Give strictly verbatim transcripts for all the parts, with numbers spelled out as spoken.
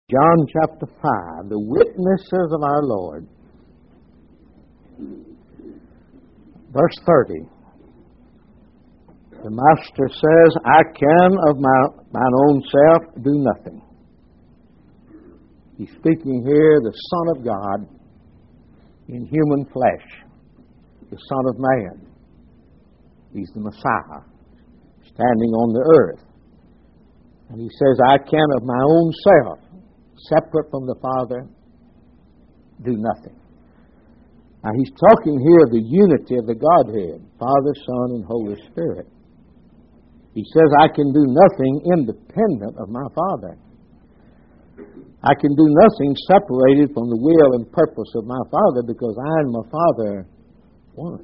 John chapter five, the witnesses of our Lord. Verse thirty. The Master says, I can of my, mine own self do nothing. He's speaking here, the Son of God in human flesh, the Son of Man. He's the Messiah, standing on the earth. And he says, I can of my own self, separate from the Father, do nothing. Now he's talking here of the unity of the Godhead, Father, Son, and Holy Spirit. He says, I can do nothing independent of my Father. I can do nothing separated from the will and purpose of my Father, because I and my Father one.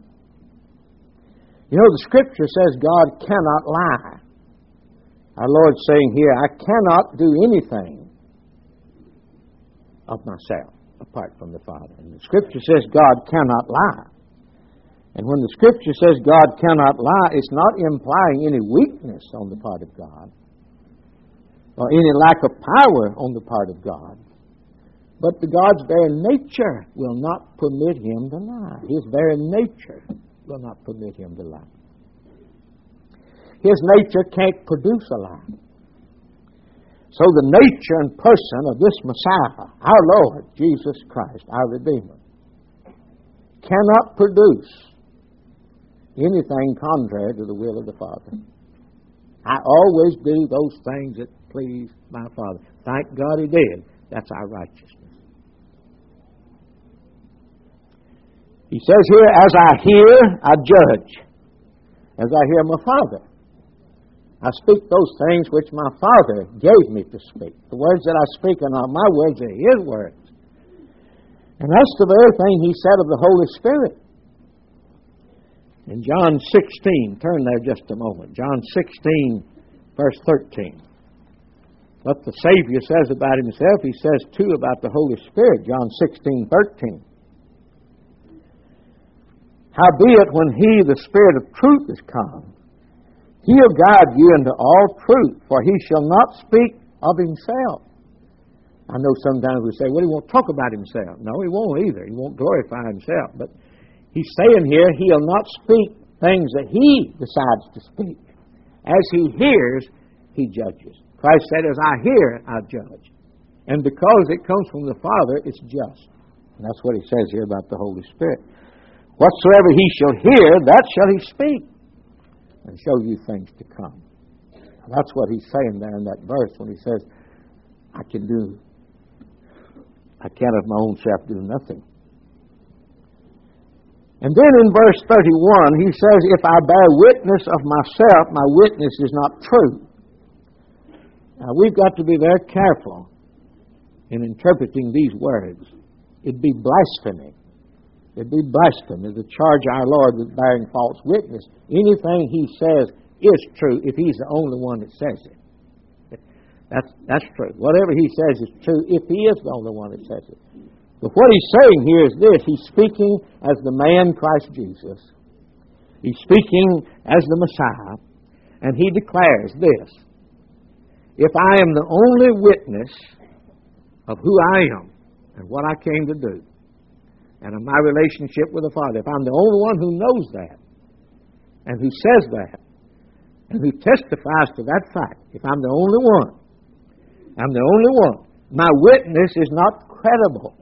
You know, the Scripture says God cannot lie. Our Lord's saying here, I cannot do anything of myself apart from the Father. And the Scripture says God cannot lie. And when the Scripture says God cannot lie, it's not implying any weakness on the part of God or any lack of power on the part of God. But the God's very nature will not permit Him to lie. His very nature will not permit Him to lie. His nature can't produce a lie. So the nature and person of this Messiah, our Lord, Jesus Christ, our Redeemer, cannot produce anything contrary to the will of the Father. I always do those things that please my Father. Thank God He did. That's our righteousness. He says here, as I hear, I judge. As I hear my Father, I speak those things which my Father gave me to speak. The words that I speak are not my words, they're His words. And that's the very thing He said of the Holy Spirit. In John sixteen, turn there just a moment. John sixteen, verse thirteen. What the Savior says about Himself, He says too about the Holy Spirit. John sixteen, thirteen. Howbeit, when He, the Spirit of truth, is come, He'll guide you into all truth, for He shall not speak of Himself. I know sometimes we say, well, He won't talk about Himself. No, He won't either. He won't glorify Himself. But He's saying here, He'll not speak things that He decides to speak. As He hears, He judges. Christ said, as I hear, I judge. And because it comes from the Father, it's just. And that's what He says here about the Holy Spirit. Whatsoever He shall hear, that shall He speak, and show you things to come. Now, that's what He's saying there in that verse when He says, I can do, I can of my own self do nothing. And then in verse thirty-one, He says, if I bear witness of myself, my witness is not true. Now, we've got to be very careful in interpreting these words. It'd be blasphemy. It'd be blasphemy to charge our Lord with bearing false witness. Anything He says is true if He's the only one that says it. That's, that's true. Whatever He says is true if He is the only one that says it. But what He's saying here is this. He's speaking as the man Christ Jesus. He's speaking as the Messiah. And He declares this. If I am the only witness of who I am and what I came to do, and of my relationship with the Father, if I'm the only one who knows that, and who says that, and who testifies to that fact, if I'm the only one, I'm the only one, my witness is not credible.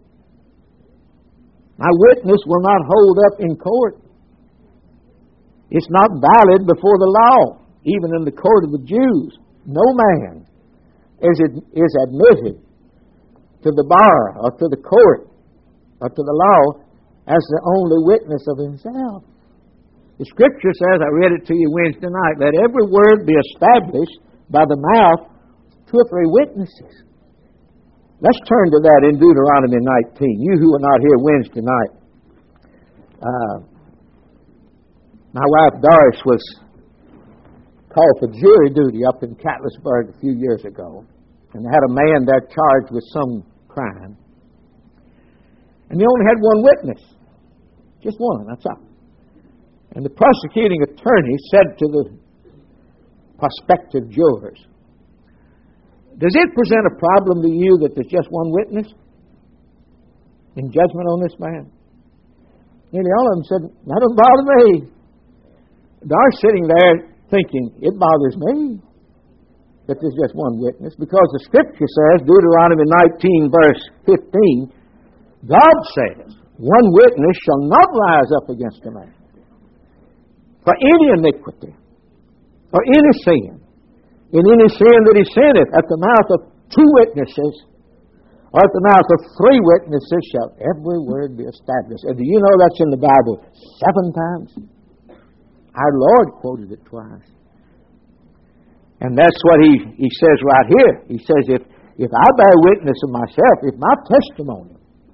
My witness will not hold up in court. It's not valid before the law, even in the court of the Jews. No man is, is admitted to the bar or to the court or to the law as the only witness of himself. The Scripture says, I read it to you Wednesday night, let every word be established by the mouth of two or three witnesses. Let's turn to that in Deuteronomy nineteen. You who were not here Wednesday night. Uh, my wife Doris was called for jury duty up in Catlettsburg a few years ago. And they had a man there charged with some crime. And they only had one witness. Just one, that's all. And the prosecuting attorney said to the prospective jurors, Does it present a problem to you that there's just one witness in judgment on this man? Nearly all of them said, that doesn't bother me. They're sitting there thinking, it bothers me that there's just one witness, because the Scripture says, Deuteronomy nineteen, verse fifteen, God says, one witness shall not rise up against a man for any iniquity or any sin. In any sin that he sinneth, at the mouth of two witnesses or at the mouth of three witnesses shall every word be established. And do you know that's in the Bible seven times? Our Lord quoted it twice. And that's what he, he says right here. He says, if, if I bear witness of myself, if my testimony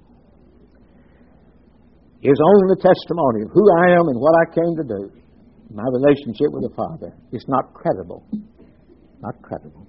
is only the testimony of who I am and what I came to do, my relationship with the Father, it's not credible. Not credible.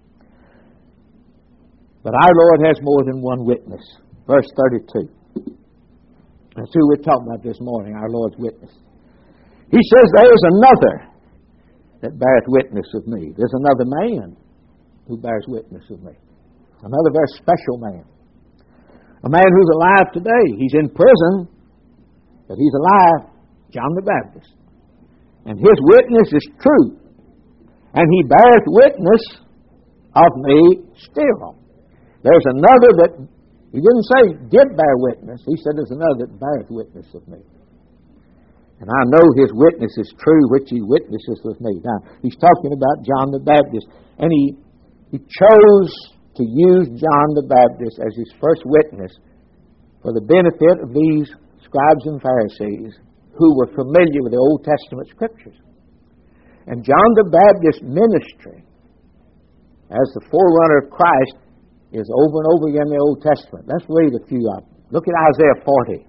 But our Lord has more than one witness. Verse thirty-two. That's who we're talking about this morning, our Lord's witness. He says, there is another that beareth witness of me. There's another man who bears witness of me. Another very special man. A man who's alive today. He's in prison, but he's alive. John the Baptist. And his witness is true. And he beareth witness of me still. There's another that, he didn't say did bear witness. He said there's another that beareth witness of me. And I know his witness is true, which he witnesses with me. Now, he's talking about John the Baptist. And he, he chose to use John the Baptist as his first witness for the benefit of these scribes and Pharisees who were familiar with the Old Testament Scriptures. And John the Baptist's ministry as the forerunner of Christ is over and over again in the Old Testament. Let's read a few of them. Look at Isaiah forty.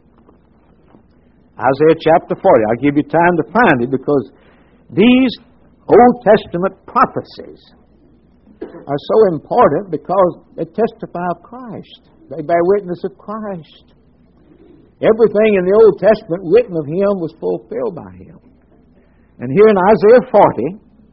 Isaiah chapter forty. I'll give you time to find it because these Old Testament prophecies are so important because they testify of Christ. They bear witness of Christ. Everything in the Old Testament written of Him was fulfilled by Him. And here in Isaiah forty,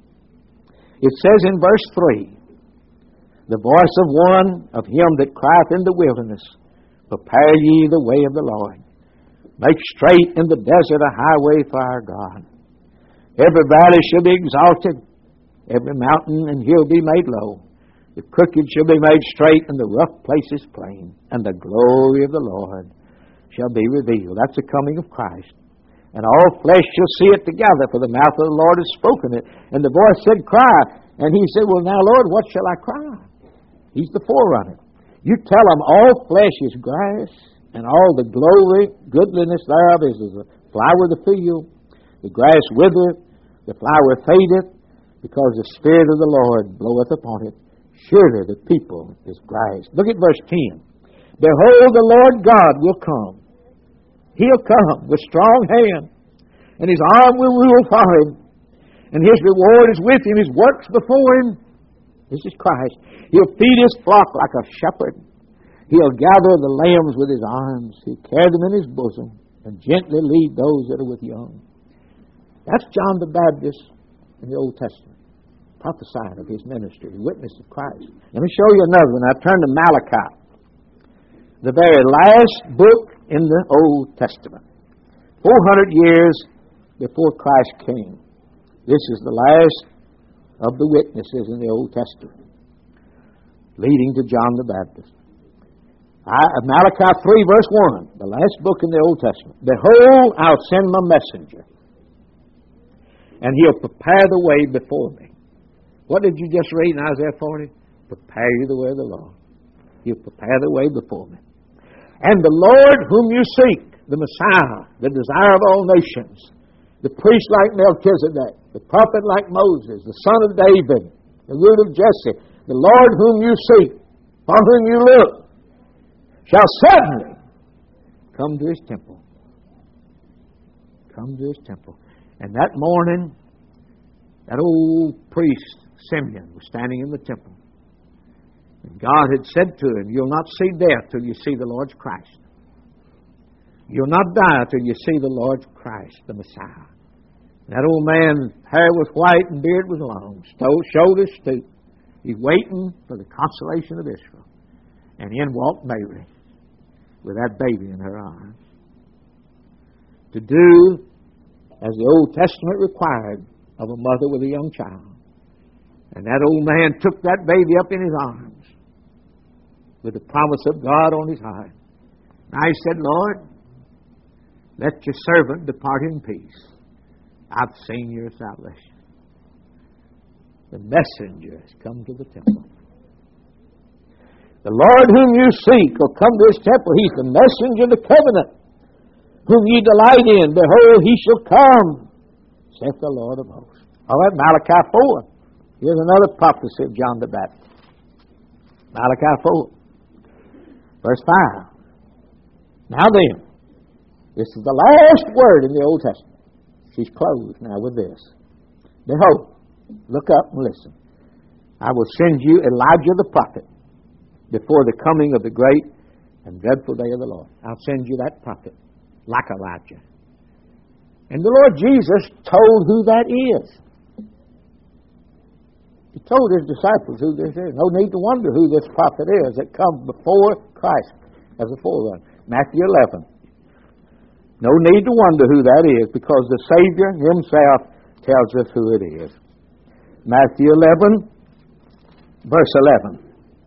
it says in verse three, the voice of one of him that crieth in the wilderness, prepare ye the way of the Lord. Make straight in the desert a highway for our God. Every valley shall be exalted, every mountain and hill be made low. The crooked shall be made straight, and the rough places plain, and the glory of the Lord shall be revealed. That's the coming of Christ. And all flesh shall see it together, for the mouth of the Lord has spoken it. And the voice said, cry. And he said, well, now, Lord, what shall I cry? He's the forerunner. You tell them all flesh is grass, and all the glory, goodliness thereof is as the flower of the field. The grass withereth, the flower fadeth, because the Spirit of the Lord bloweth upon it. Surely the people is grass. Look at verse ten. Behold, the Lord God will come. He'll come with strong hand, and His arm will rule for Him, and His reward is with Him, His works before Him. This is Christ. He'll feed His flock like a shepherd. He'll gather the lambs with His arms. He'll carry them in His bosom and gently lead those that are with young. That's John the Baptist in the Old Testament, prophesying of his ministry, the witness of Christ. Let me show you another one. I turn to Malachi, the very last book in the Old Testament. four hundred years before Christ came. This is the last of the witnesses in the Old Testament, leading to John the Baptist. I, Malachi three, verse one, the last book in the Old Testament. Behold, I'll send my messenger, and he'll prepare the way before me. What did you just read in Isaiah forty? Prepare you the way of the Lord. He'll prepare the way before me. And the Lord whom you seek, the Messiah, the desire of all nations, the priest like Melchizedek, the prophet like Moses, the son of David, the root of Jesse, the Lord whom you seek, on whom you look, shall suddenly come to His temple. Come to His temple. And that morning, that old priest, Simeon, was standing in the temple. And God had said to him, you'll not see death till you see the Lord's Christ. You'll not die till you see the Lord's Christ, the Messiah. That old man, hair was white and beard was long, shoulders stooped. He's waiting for the consolation of Israel. And in walked Mary with that baby in her arms to do as the Old Testament required of a mother with a young child. And that old man took that baby up in his arms with the promise of God on his heart. And I said, Lord, let your servant depart in peace. I've seen your salvation. The messenger has come to the temple. The Lord whom you seek will come to his temple. He's the messenger of the covenant, whom ye delight in. Behold, he shall come, saith the Lord of hosts. All right, Malachi four. Here's another prophecy of John the Baptist. Malachi four, verse five. Now then, this is the last word in the Old Testament. She's closed now with this. Behold, look up and listen. I will send you Elijah the prophet before the coming of the great and dreadful day of the Lord. I'll send you that prophet, like Elijah. And the Lord Jesus told who that is. He told his disciples who this is. No need to wonder who this prophet is that comes before Christ as a forerunner. Matthew eleven. No need to wonder who that is, because the Savior himself tells us who it is. Matthew eleven, verse eleven.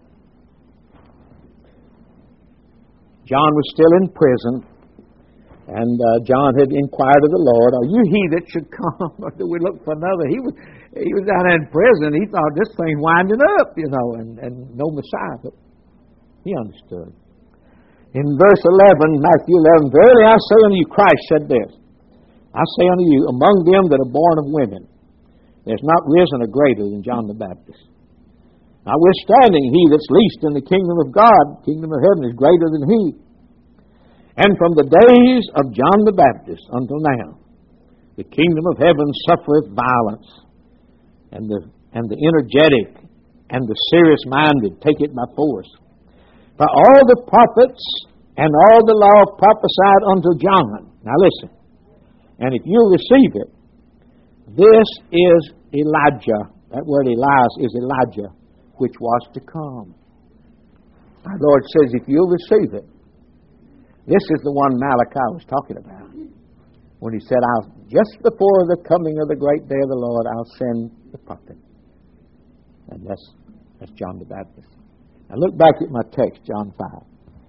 John was still in prison, and uh, John had inquired of the Lord, "Are you he that should come, or do we look for another?" He was he was down in prison. He thought this thing winding up, you know, and, and no Messiah. But he understood. In verse eleven, Matthew eleven, verily I say unto you, Christ said this, I say unto you, among them that are born of women, there's not risen a greater than John the Baptist. Notwithstanding, he that's least in the kingdom of God, kingdom of heaven, is greater than he. And from the days of John the Baptist until now, the kingdom of heaven suffereth violence, and the and the energetic and the serious-minded take it by force. For all the prophets and all the law prophesied unto John. Now listen, and if you receive it, this is Elijah. That word Elias is Elijah, which was to come. Our Lord says, if you'll receive it, this is the one Malachi was talking about. When he said, I'll, just before the coming of the great day of the Lord, I'll send the prophet. And that's, that's John the Baptist. Now look back at my text, John five.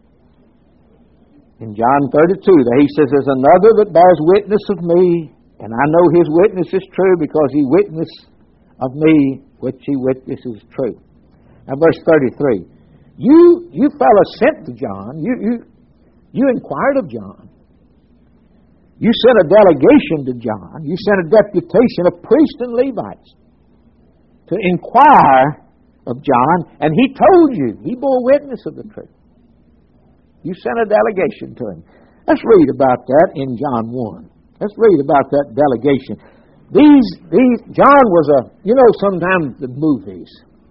In John thirty-two, there he says, there's another that bears witness of me, and I know his witness is true, because he witnessed of me, which he witnesses true. Now verse thirty-three. You you fellows sent to John, you, you, you inquired of John. You sent a delegation to John. You sent a deputation of priests and Levites to inquire of John, and he told you, he bore witness of the truth. You sent a delegation to him. Let's read about that in John one. Let's read about that delegation. These, these, John was a, you know, sometimes the movies,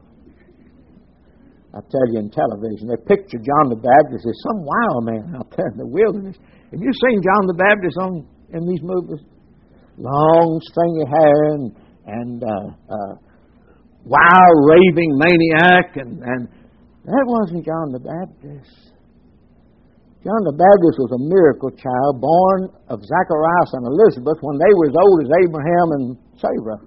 I tell you, in television, they picture John the Baptist as some wild man out there in the wilderness. Have you seen John the Baptist on in these movies? Long, stringy hair and, and uh, uh, wild, raving maniac, and, and that wasn't John the Baptist. John the Baptist was a miracle child born of Zacharias and Elizabeth when they were as old as Abraham and Sarah.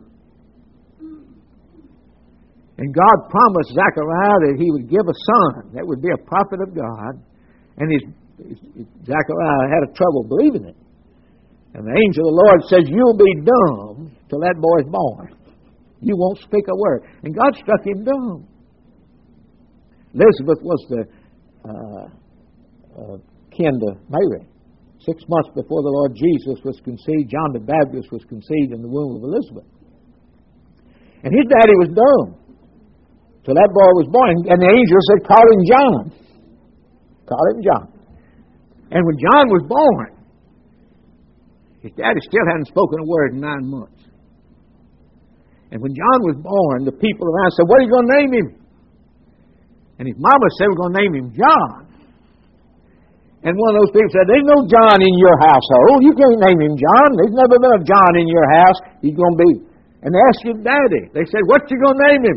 And God promised Zachariah that he would give a son that would be a prophet of God. And his, his, Zachariah had a trouble believing it. And the angel of the Lord says, you'll be dumb till that boy's born. You won't speak a word. And God struck him dumb. Elizabeth was the uh, uh, kin to Mary. Six months before the Lord Jesus was conceived, John the Baptist was conceived in the womb of Elizabeth. And his daddy was dumb till that boy was born. And the angel said, call him John. Call him John. And when John was born, his daddy still hadn't spoken a word in nine months. And when John was born, the people around said, what are you going to name him? And his mama said, we're going to name him John. And one of those people said, there's no John in your household. You can't name him John. There's never been a John in your house. He's going to be. And they asked his daddy. They said, what you going to name him?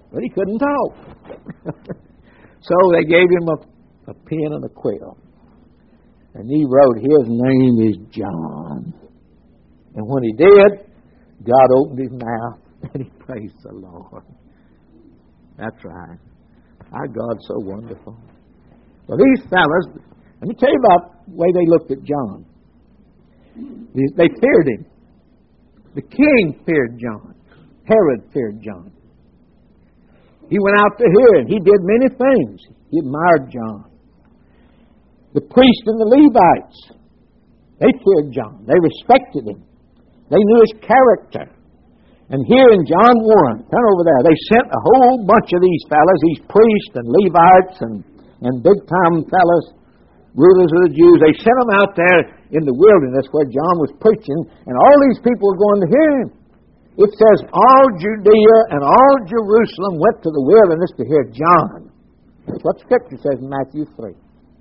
But he couldn't talk. So they gave him a, a pen and a quill. And he wrote, his name is John. And when he did, God opened his mouth and he praised the Lord. That's right. Our God's so wonderful. Well, these fellas, let me tell you about the way they looked at John. They feared him. The king feared John. Herod feared John. He went out to hear him. He did many things. He admired John. The priests and the Levites, they feared John. They respected him. They knew his character. And here in John one, turn over there, they sent a whole bunch of these fellas, these priests and Levites and, and big-time fellas, rulers of the Jews. They sent them out there in the wilderness where John was preaching, and all these people were going to hear him. It says all Judea and all Jerusalem went to the wilderness to hear John. That's what Scripture says in Matthew three.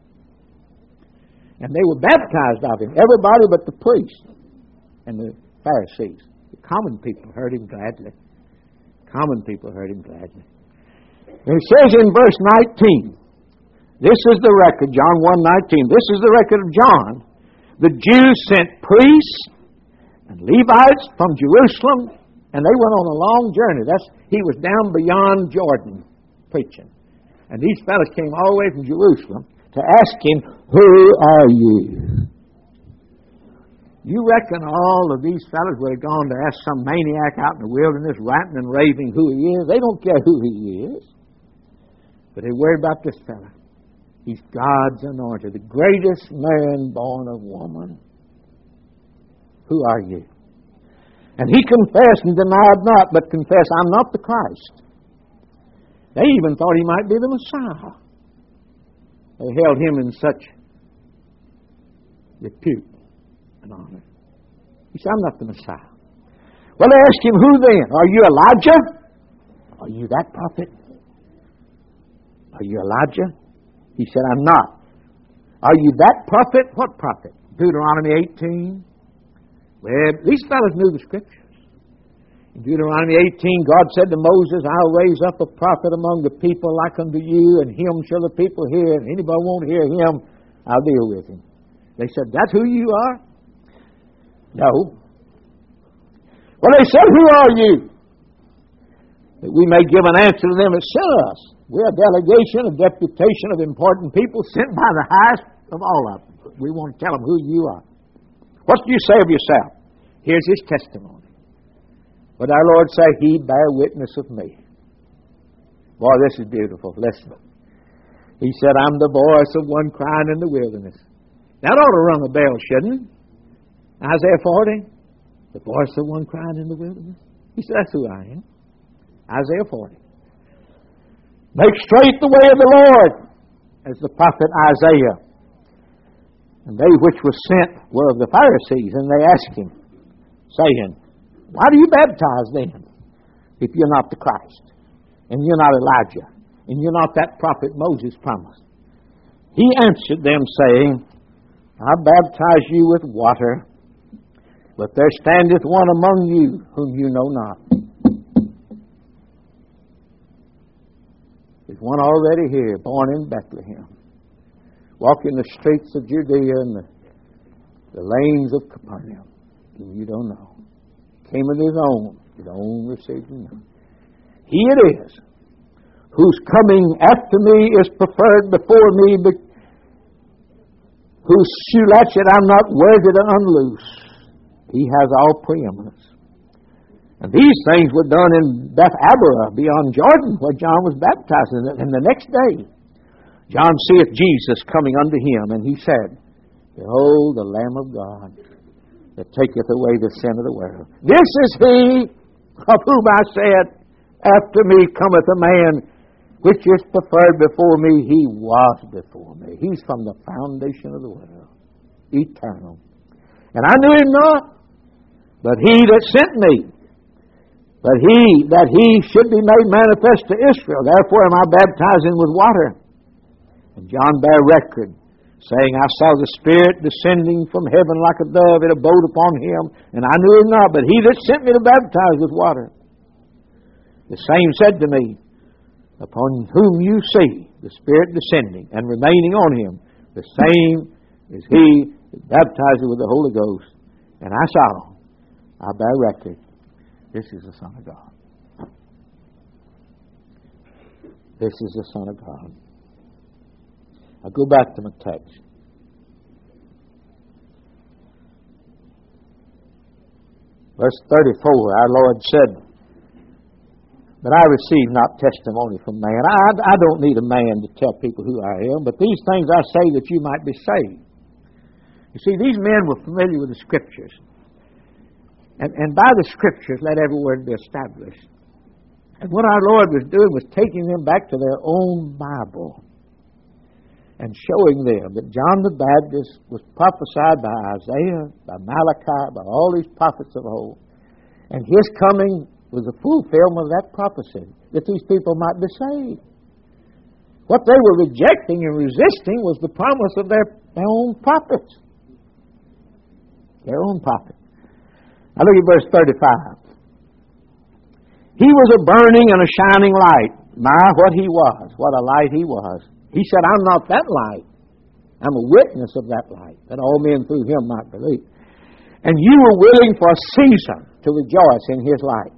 And they were baptized of him, everybody but the priests and the Pharisees. The common people heard him gladly. Common people heard him gladly. And it says in verse nineteen, this is the record, John one nineteen, this is the record of John. The Jews sent priests and Levites from Jerusalem, and they went on a long journey. That's he was down beyond Jordan preaching. And these fellows came all the way from Jerusalem to ask him, who are you? You reckon all of these fellows would have gone to ask some maniac out in the wilderness ranting and raving who he is? They don't care who he is. But they worry about this fellow. He's God's anointed, the greatest man born of woman. Who are you? And he confessed and denied not, but confessed, I'm not the Christ. They even thought he might be the Messiah. They held him in such repute and honor. He said, I'm not the Messiah. Well, they asked him, who then? Are you Elijah? Are you that prophet? Are you Elijah? He said, I'm not. Are you that prophet? What prophet? Deuteronomy eighteen. Well, these fellows knew the Scriptures. In Deuteronomy eighteen, God said to Moses, I'll raise up a prophet among the people like unto you, and him shall the people hear. And anybody won't hear him, I'll deal with him. They said, that's who you are? No. Well, they said, who are you? That we may give an answer to them that sent us. We're a delegation, a deputation of important people sent by the highest of all of them. We want to tell them who you are. What do you say of yourself? Here's his testimony. But our Lord say, he bear witness of me. Boy, this is beautiful. Listen. He said, I'm the voice of one crying in the wilderness. That ought to rung a bell, shouldn't it? Isaiah forty, the voice of one crying in the wilderness. He said, that's who I am. Isaiah forty. Make straight the way of the Lord, as the prophet Isaiah. And they which were sent were of the Pharisees, and they asked him, saying, why do you baptize then, if you're not the Christ, and you're not Elijah, and you're not that prophet Moses promised? He answered them, saying, I baptize you with water, but there standeth one among you whom you know not. There's one already here, born in Bethlehem, walking the streets of Judea and the, the lanes of Capernaum, whom you don't know. Came of his own, his own received him not. He it is whose coming after me is preferred before me, but whose shoe latchet I'm not worthy to unloose. He has all preeminence. And these things were done in Beth Aberah, beyond Jordan, where John was baptized. And the next day, John seeth Jesus coming unto him, and he said, behold, the Lamb of God, that taketh away the sin of the world. This is he of whom I said, after me cometh a man which is preferred before me. He was before me. He's from the foundation of the world, eternal. And I knew him not, but he that sent me, but he, that he should be made manifest to Israel. Therefore am I baptizing with water. And John bare record, saying, I saw the Spirit descending from heaven like a dove. It abode upon him, and I knew him not, but he that sent me to baptize with water. The same said to me, upon whom you see the Spirit descending and remaining on him, the same is he that baptizes with the Holy Ghost. And I saw, I bear record, this is the Son of God. This is the Son of God. I'll go back to my text. Verse thirty-four, our Lord said, "But I receive not testimony from man." I, I don't need a man to tell people who I am, but these things I say that you might be saved. You see, these men were familiar with the Scriptures. And, and by the Scriptures, let every word be established. And what our Lord was doing was taking them back to their own Bible and showing them that John the Baptist was prophesied by Isaiah, by Malachi, by all these prophets of old. And his coming was a fulfillment of that prophecy, that these people might be saved. What they were rejecting and resisting was the promise of their, their own prophets. Their own prophets. Now look at verse thirty-five. He was a burning and a shining light. My, what he was, what a light he was. He said, I'm not that light. I'm a witness of that light, that all men through him might believe. And you were willing for a season to rejoice in his light.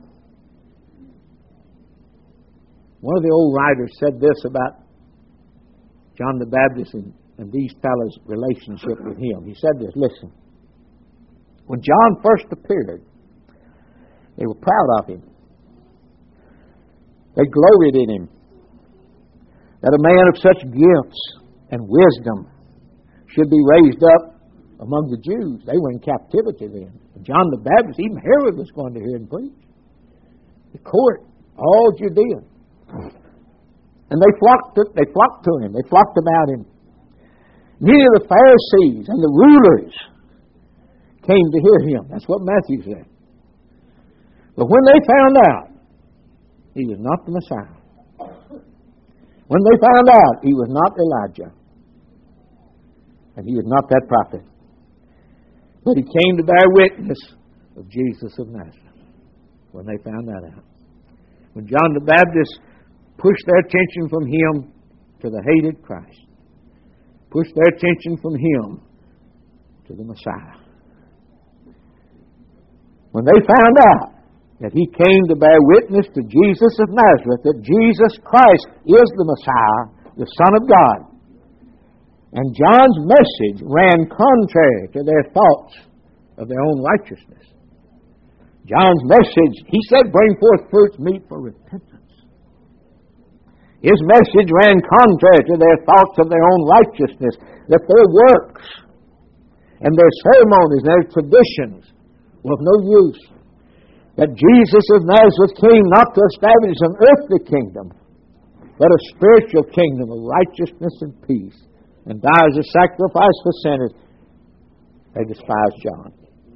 One of the old writers said this about John the Baptist and, and these fellows' relationship with him. He said this, listen. When John first appeared, they were proud of him. They gloried in him. That a man of such gifts and wisdom should be raised up among the Jews. They were in captivity then. John the Baptist, even Herod was going to hear him preach. The court, all Judea. And they flocked to, they flocked to him. They flocked about him. Many of the Pharisees and the rulers came to hear him. That's what Matthew said. But when they found out he was not the Messiah, when they found out he was not Elijah, and he was not that prophet, but he came to bear witness of Jesus of Nazareth, when they found that out. When John the Baptist pushed their attention from him to the hated Christ, pushed their attention from him to the Messiah. When they found out that he came to bear witness to Jesus of Nazareth, that Jesus Christ is the Messiah, the Son of God. And John's message ran contrary to their thoughts of their own righteousness. John's message, he said, bring forth fruits meet for repentance. His message ran contrary to their thoughts of their own righteousness, that their works and their ceremonies and their traditions were of no use. That Jesus of Nazareth came not to establish an earthly kingdom, but a spiritual kingdom of righteousness and peace, and die as a sacrifice for sinners. They despised John.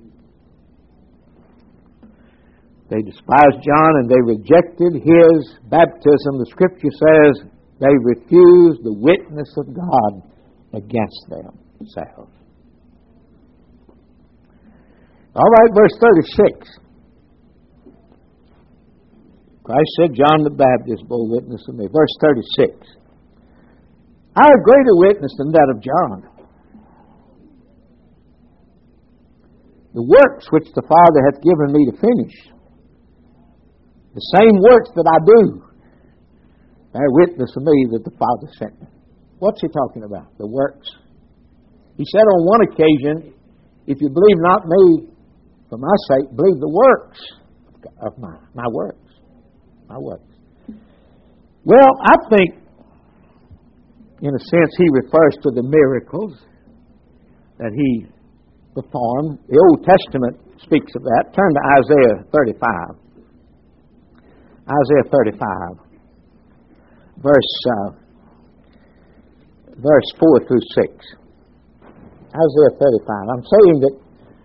They despised John and they rejected his baptism. The Scripture says they refused the witness of God against themselves. All right, verse thirty-six. Christ said, John the Baptist bore witness of me. Verse thirty-six. I have greater witness than that of John. The works which the Father hath given me to finish, the same works that I do, bear witness of me that the Father sent me. What's he talking about? The works. He said on one occasion, if you believe not me for my sake, believe the works of my, my works. My works. Well, I think, in a sense, he refers to the miracles that he performed. The Old Testament speaks of that. Turn to Isaiah thirty-five. Isaiah thirty-five, verse uh, verse four through six. Isaiah thirty-five. I'm saying that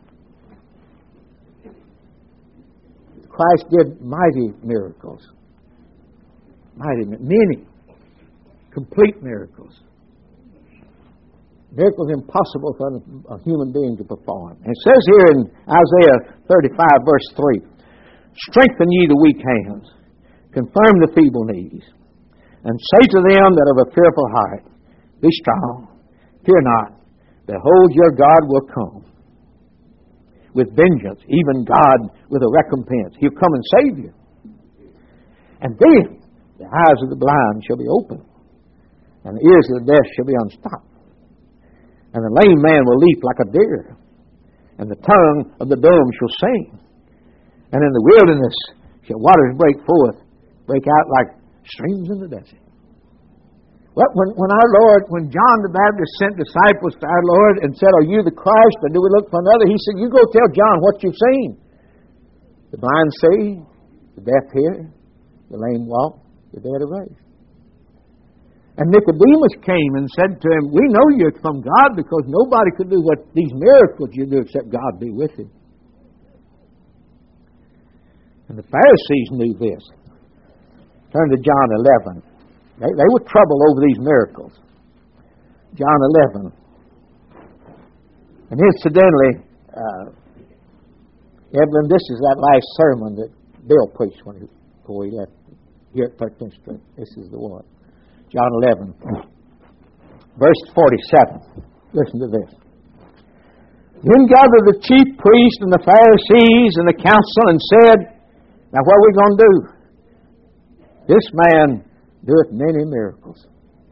Christ did mighty miracles. Mighty, many. Complete miracles. Miracles impossible for a human being to perform. And it says here in Isaiah thirty-five, verse three, strengthen ye the weak hands, confirm the feeble knees. and say to them that have a fearful heart, be strong, fear not. Behold, your God will come with vengeance, even God with a recompense. He'll come and save you. And then the eyes of the blind shall be opened, and the ears of the deaf shall be unstopped. And the lame man will leap like a deer, and the tongue of the dumb shall sing. And in the wilderness shall waters break forth, break out like streams in the desert. Well, when, when our Lord, when John the Baptist sent disciples to our Lord and said, are you the Christ, or do we look for another? He said, you go tell John what you've seen. The blind see, the deaf hear, the lame walk, the dead are raised. And Nicodemus came and said to him, we know you're from God because nobody could do what these miracles you do except God be with him. And the Pharisees knew this. Turn to John eleven. They, they were troubled over these miracles. John eleven. And incidentally, uh, Evelyn, this is that last sermon that Bill preached when he, before he left here at thirteenth Street. This is the one. John eleven, verse forty-seven. Listen to this. Then gathered the chief priests and the Pharisees and the council and said, now what are we going to do? This man doeth many miracles.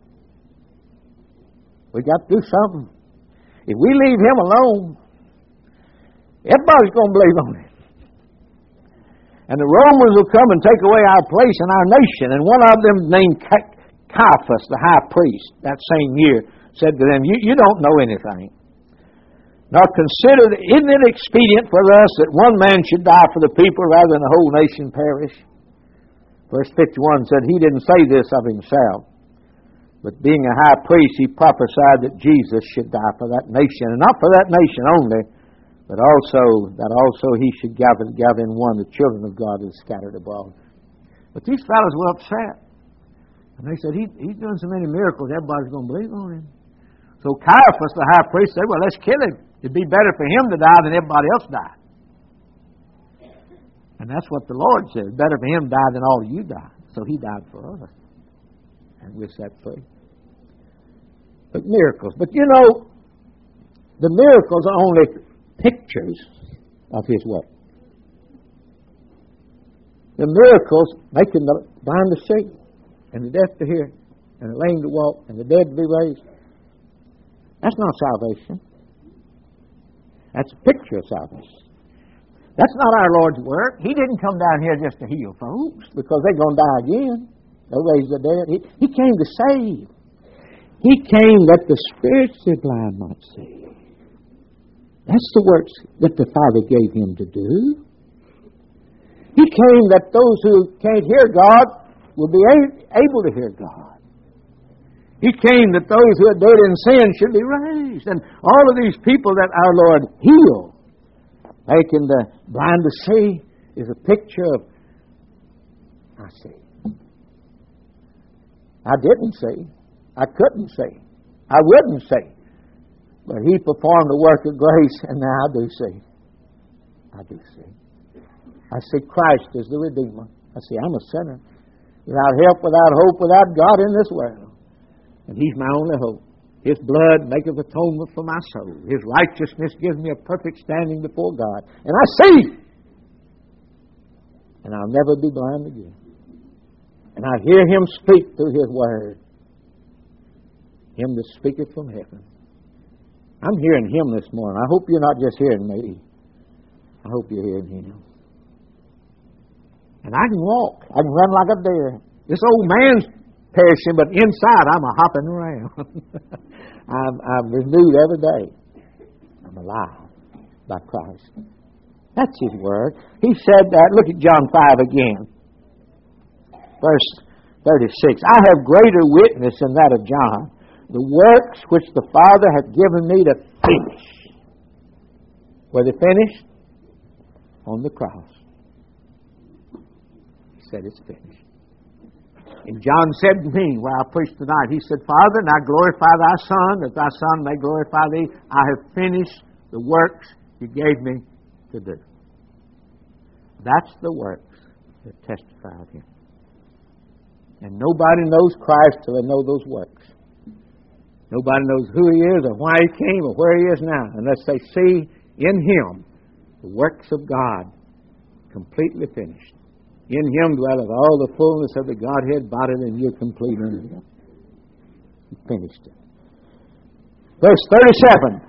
We got to do something. If we leave him alone, everybody's going to believe on him. And the Romans will come and take away our place in our nation. And one of them named Caiaphas, the high priest, that same year, said to them, you, you don't know anything. Nor consider, isn't it expedient for us that one man should die for the people rather than the whole nation perish? Verse fifty-one said, he didn't say this of himself, but being a high priest, he prophesied that Jesus should die for that nation, and not for that nation only, but also that also he should gather together in one the children of God that are scattered abroad. But these fellows were upset. And they said, he, he's doing so many miracles, everybody's going to believe on him. So Caiaphas, the high priest, said, well, let's kill him. It'd be better for him to die than everybody else die. And that's what the Lord said. It's better for him to die than all of you die. So he died for us. And we're set free. But miracles. But you know, the miracles are only pictures of his work. The miracles making the blind to see, and the deaf to hear, and the lame to walk, and the dead to be raised. That's not salvation. That's a picture of salvation. That's not our Lord's work. He didn't come down here just to heal folks because they're going to die again. They'll raise the dead. He, he came to save. He came that the spiritually blind might see. That's the works that the Father gave him to do. He came that those who can't hear God will be able to hear God. He came that those who are dead in sin should be raised. And all of these people that our Lord healed, making the blind to see, is a picture of, I see. I didn't see. I couldn't see. I wouldn't see. But he performed the work of grace, and now I do see. I do see. I see Christ as the Redeemer. I see I'm a sinner. Without help, without hope, without God in this world. And he's my only hope. His blood maketh atonement for my soul. His righteousness gives me a perfect standing before God. And I see. And I'll never be blind again. And I hear him speak through his word. Him that speaketh from heaven. I'm hearing him this morning. I hope you're not just hearing me. I hope you're hearing him. And I can walk. I can run like a deer. This old man's perishing, but inside I'm a hopping around. I'm, I'm renewed every day. I'm alive by Christ. That's his word. He said that. Look at John five again. Verse thirty-six. I have greater witness than that of John. The works which the Father hath given me to finish. Were they finished? On the cross. He said it's finished. And John said to me while I preached tonight, he said, Father, now glorify thy Son, that thy Son may glorify thee. I have finished the works you gave me to do. That's the works that testify of him. And nobody knows Christ till they know those works. Nobody knows who He is or why He came or where He is now unless they see in Him the works of God completely finished. In Him dwelleth all the fullness of the Godhead bodily, and you're complete in Him. He finished it. Verse thirty-seven.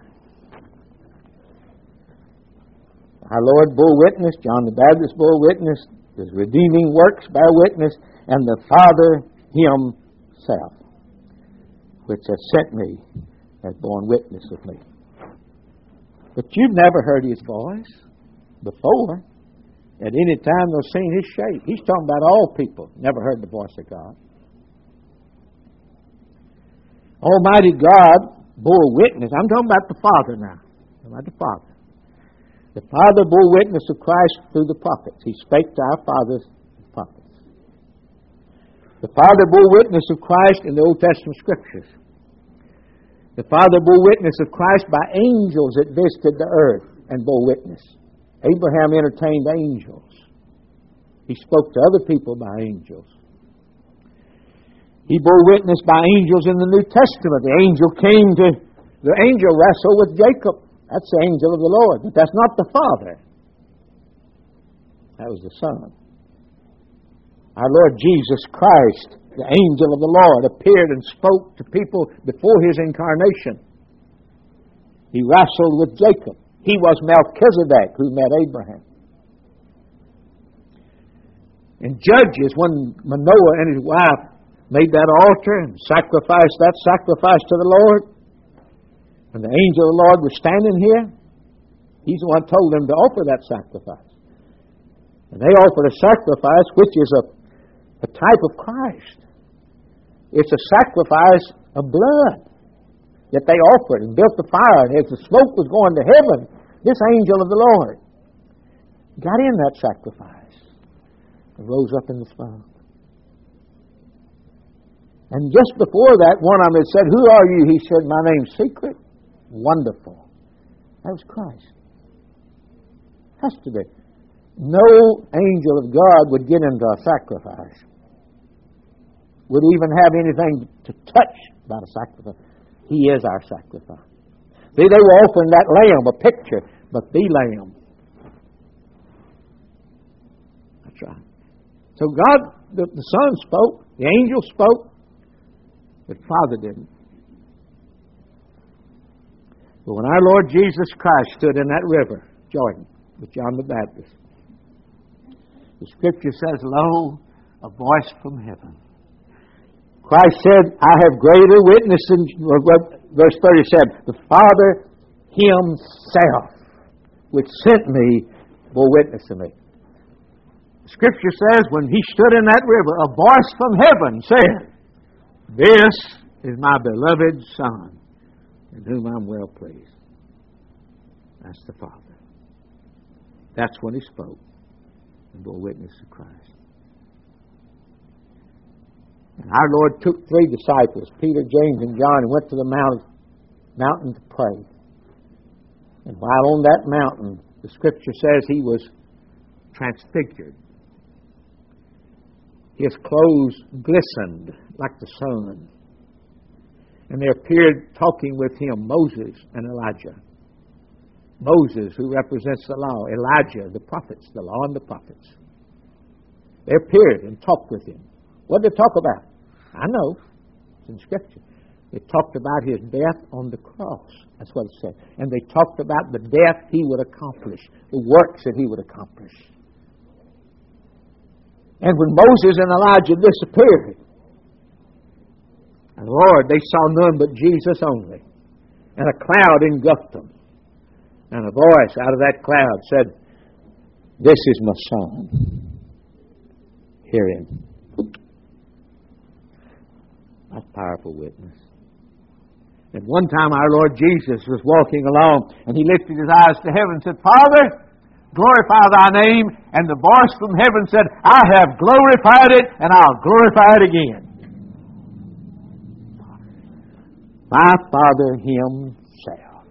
Our Lord bore witness, John the Baptist bore witness, His redeeming works bear witness, and the Father Himself, which has sent me, has borne witness of me. But you've never heard His voice before. At any time they've seen His shape. He's talking about all people. Never heard the voice of God. Almighty God bore witness. I'm talking about the Father now. I'm about the Father. The Father bore witness of Christ through the prophets. He spake to our fathers, the prophets. The Father bore witness of Christ in the Old Testament Scriptures. The Father bore witness of Christ by angels that visited the earth and bore witness. Abraham entertained angels. He spoke to other people by angels. He bore witness by angels in the New Testament. The angel came to, the angel wrestled with Jacob. That's the angel of the Lord. But that's not the Father. That was the Son. Our Lord Jesus Christ, the angel of the Lord, appeared and spoke to people before His incarnation. He wrestled with Jacob. He was Melchizedek who met Abraham. In Judges, when Manoah and his wife made that altar and sacrificed that sacrifice to the Lord, and the angel of the Lord was standing here, He's the one who told them to offer that sacrifice. And they offered a sacrifice which is a, a type of Christ. It's a sacrifice of blood that they offered and built the fire. And as the smoke was going to heaven, this angel of the Lord got in that sacrifice and rose up in the smoke. And just before that, one of them had said, "Who are you?" He said, "My name's Secret, Wonderful." That was Christ. Has to be. No angel of God would get into a sacrifice, would even have anything to touch about a sacrifice. He is our sacrifice. See, they were offering that lamb, a picture, but the lamb. That's right. So God, the, the Son spoke, the angel spoke, but Father didn't. But when our Lord Jesus Christ stood in that river, Jordan, with John the Baptist, the Scripture says, "Lo, a voice from heaven." Christ said, "I have greater witness than," verse thirty-seven, "the Father Himself, which sent me, bore witness to me." The Scripture says, when He stood in that river, a voice from heaven said, "This is my beloved Son, in whom I'm well pleased." That's the Father. That's when He spoke and bore witness to Christ. And our Lord took three disciples, Peter, James, and John, and went to the mount, mountain to pray. And while on that mountain, the Scripture says He was transfigured. His clothes glistened like the sun. And there appeared talking with Him Moses and Elijah. Moses, who represents the law. Elijah, the prophets, the law and the prophets. They appeared and talked with Him. What did they talk about? I know. It's in Scripture. They talked about His death on the cross. That's what it said. And they talked about the death He would accomplish, the works that He would accomplish. And when Moses and Elijah disappeared, and Lord, they saw none but Jesus only. And a cloud engulfed them. And a voice out of that cloud said, "This is my Son. Hear Him." That's powerful witness. And one time our Lord Jesus was walking along, and He lifted His eyes to heaven and said, "Father, glorify Thy name." And the voice from heaven said, "I have glorified it, and I'll glorify it again." My Father Himself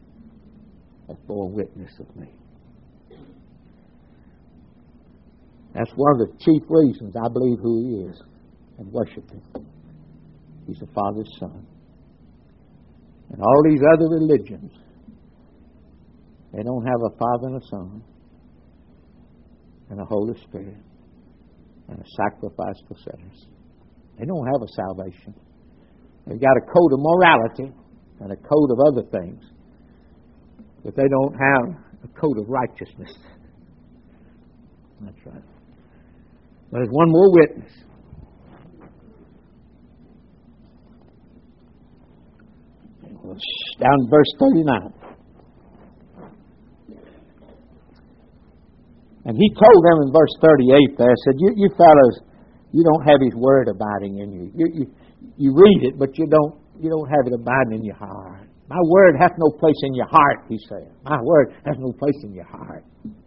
has borne witness of me. That's one of the chief reasons I believe who He is and worship Him. He's the Father's Son. And all these other religions, they don't have a Father and a Son and a Holy Spirit and a sacrifice for sinners. They don't have a salvation. They've got a code of morality and a code of other things, but they don't have a code of righteousness. That's right. But there's one more witness. Down in verse thirty-nine. And He told them in verse thirty-eight there, said, you, you fellows, you don't have His Word abiding in you. You, you. you read it, but you don't, you don't have it abiding in your heart. My Word hath no place in your heart, He said. My Word has no place in your heart.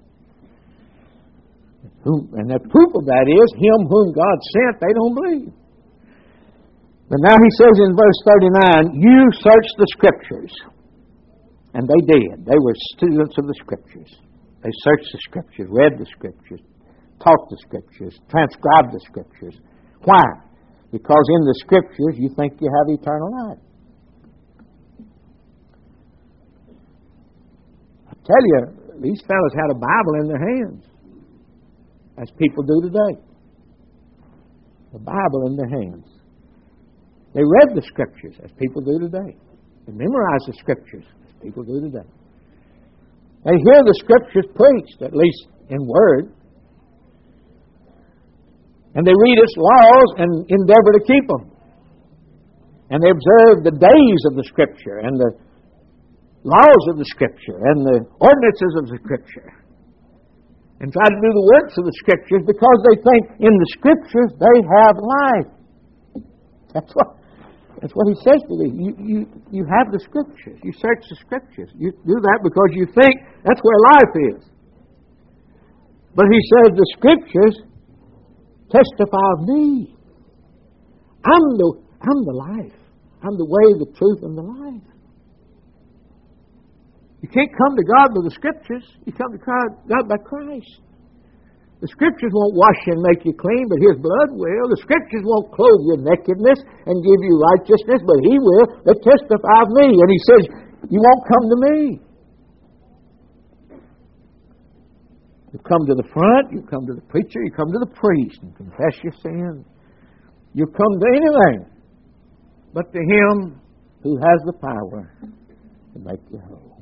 And the proof of that is, Him whom God sent, they don't believe. But now He says in verse thirty-nine, you search the Scriptures. And they did. They were students of the Scriptures. They searched the Scriptures, read the Scriptures, taught the Scriptures, transcribed the Scriptures. Why? Because in the Scriptures you think you have eternal life. I tell you, these fellows had a Bible in their hands, as people do today. The Bible in their hands. They read the Scriptures, as people do today. They memorized the Scriptures, as people do today. They hear the Scriptures preached, at least in word. And they read its laws and endeavor to keep them. And they observe the days of the Scripture and the laws of the Scripture and the ordinances of the Scripture. And try to do the works of the Scriptures because they think in the Scriptures they have life. That's what, that's what He says to thee. You, you, you have the Scriptures. You search the Scriptures. You do that because you think that's where life is. But He says the Scriptures testify of me. I'm the, I'm the life. I'm the way, the truth, and the life. You can't come to God by the Scriptures. You come to God by Christ. The Scriptures won't wash you and make you clean, but His blood will. The Scriptures won't clothe your nakedness and give you righteousness, but He will. They testify of me. And He says, you won't come to me. You come to the front, you come to the preacher, you come to the priest and confess your sin. You come to anything but to Him who has the power to make you whole.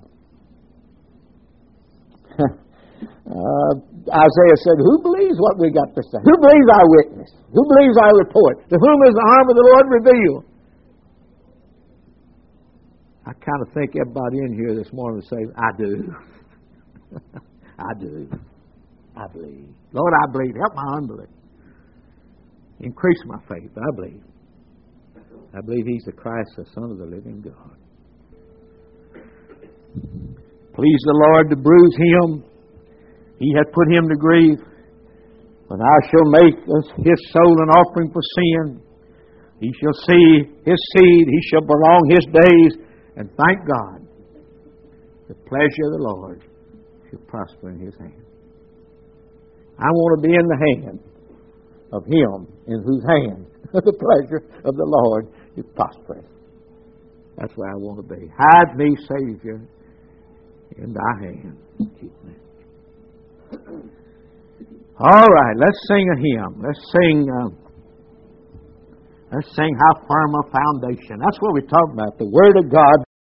uh, Isaiah said, who believes what we got to say? Who believes our witness? Who believes our report? To whom is the arm of the Lord revealed? I kind of think everybody in here this morning would say, I do. I do. I believe. Lord, I believe. Help my unbelief. Increase my faith. I believe. I believe He's the Christ, the Son of the living God. Please the Lord to bruise Him. He hath put Him to grief. When I shall make His soul an offering for sin, He shall see His seed. He shall prolong His days. And thank God, the pleasure of the Lord shall prosper in His hand. I want to be in the hand of Him in whose hand the pleasure of the Lord is prospering. That's where I want to be. Hide me, Savior, in Thy hand. Keep me. All right, let's sing a hymn. Let's sing. Uh, let's sing "How Firm a Foundation." That's what we're talking about. The Word of God.